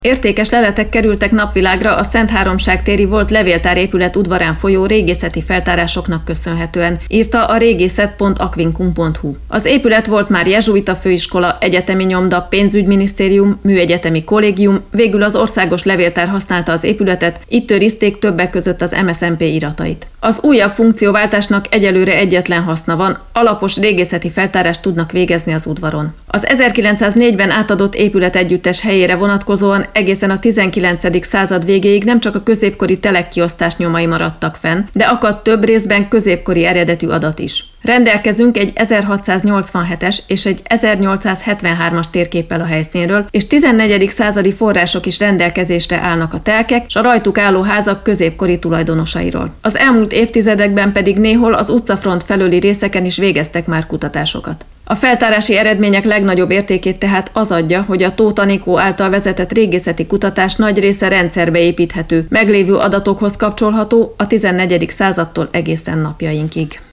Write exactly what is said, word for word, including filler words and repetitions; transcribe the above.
Értékes leletek kerültek napvilágra a Szentháromság téri volt levéltárépület udvarán folyó régészeti feltárásoknak köszönhetően, írta a régészet pont aquincum pont hu. Az épület volt már jezsuita főiskola, egyetemi nyomda, pénzügyminisztérium, műegyetemi kollégium, végül az országos levéltár használta az épületet, itt őrizték többek között az em es zé pé iratait. Az újabb funkcióváltásnak egyelőre egyetlen haszna van, alapos régészeti feltárást tudnak végezni az udvaron. Az ezerkilencszáznégyben átadott épület együttes helyére vonatkozóan egészen a tizenkilencedik század végéig nem csak a középkori telekkiosztás nyomai maradtak fenn, de akadt több részben középkori eredetű adat is. Rendelkezünk egy ezerhatszáznyolcvanhetes és egy ezernyolcszázhetvenhármas térképpel a helyszínről, és tizennegyedik századi források is rendelkezésre állnak a telkek és a rajtuk álló házak középkori tulajdonosairól. Az elmúlt évtizedekben pedig néhol az utcafront felőli részeken is végeztek már kutatásokat. A feltárási eredmények legnagyobb értékét tehát az adja, hogy a Tóth Anikó által vezetett régészeti kutatás nagy része rendszerbe építhető, meglévő adatokhoz kapcsolható a tizennegyedik századtól egészen napjainkig.